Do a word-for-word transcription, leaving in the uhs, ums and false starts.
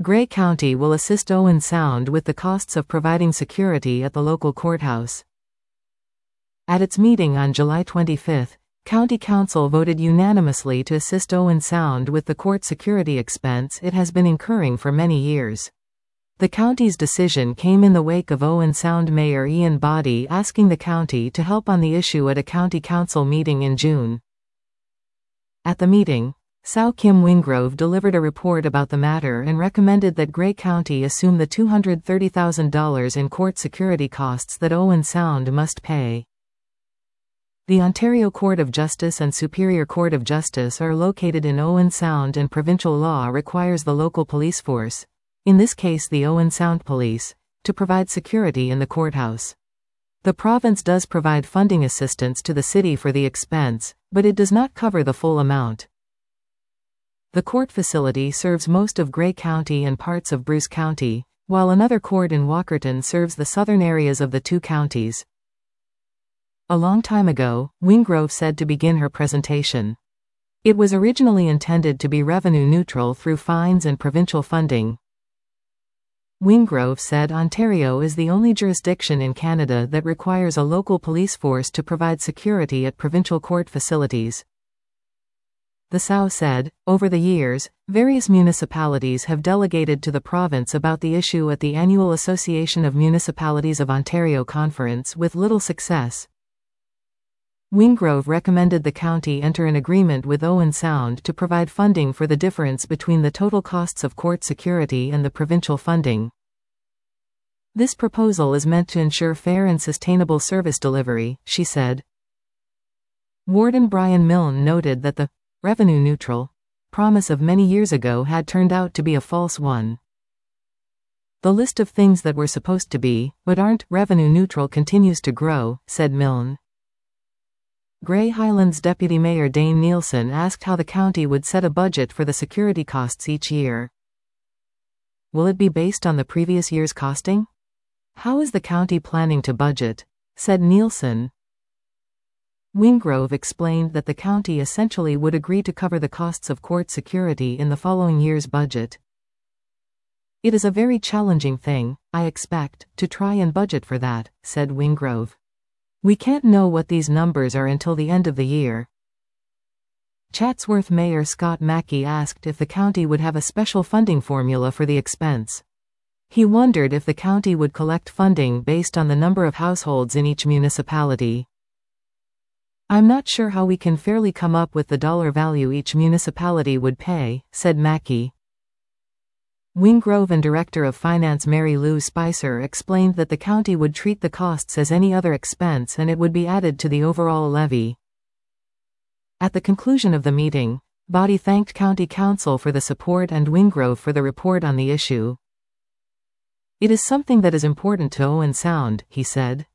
Gray County will assist Owen Sound with the costs of providing security at the local courthouse. At its meeting on July twenty-fifth, County Council voted unanimously to assist Owen Sound with the court security expense it has been incurring for many years. The county's decision came in the wake of Owen Sound Mayor Ian Boddy asking the county to help on the issue at a county council meeting in June. At the meeting, Soo Kim Wingrove delivered a report about the matter and recommended that Gray County assume the two hundred thirty thousand dollars in court security costs that Owen Sound must pay. The Ontario Court of Justice and Superior Court of Justice are located in Owen Sound, and provincial law requires the local police force, in this case the Owen Sound Police, to provide security in the courthouse. The province does provide funding assistance to the city for the expense, but it does not cover the full amount. The court facility serves most of Gray County and parts of Bruce County, while another court in Walkerton serves the southern areas of the two counties. A long time ago, Wingrove said to begin her presentation. It was originally intended to be revenue neutral through fines and provincial funding. Wingrove said Ontario is the only jurisdiction in Canada that requires a local police force to provide security at provincial court facilities. The S O U said, over the years, various municipalities have delegated to the province about the issue at the annual Association of Municipalities of Ontario conference with little success. Wingrove recommended the county enter an agreement with Owen Sound to provide funding for the difference between the total costs of court security and the provincial funding. This proposal is meant to ensure fair and sustainable service delivery, she said. Warden Brian Milne noted that the revenue neutral promise of many years ago had turned out to be a false one. The list of things that were supposed to be, but aren't, revenue neutral continues to grow, said Milne. Grey Highlands Deputy Mayor Dane Nielsen asked how the county would set a budget for the security costs each year. Will it be based on the previous year's costing? How is the county planning to budget? Said Nielsen. Wingrove explained that the county essentially would agree to cover the costs of court security in the following year's budget. It is a very challenging thing, I expect, to try and budget for that, said Wingrove. We can't know what these numbers are until the end of the year. Chatsworth Mayor Scott Mackey asked if the county would have a special funding formula for the expense. He wondered if the county would collect funding based on the number of households in each municipality. I'm not sure how we can fairly come up with the dollar value each municipality would pay, said Mackey. Wingrove and Director of Finance Mary Lou Spicer explained that the county would treat the costs as any other expense and it would be added to the overall levy. At the conclusion of the meeting, Boddy thanked County Council for the support and Wingrove for the report on the issue. It is something that is important to Owen Sound, he said.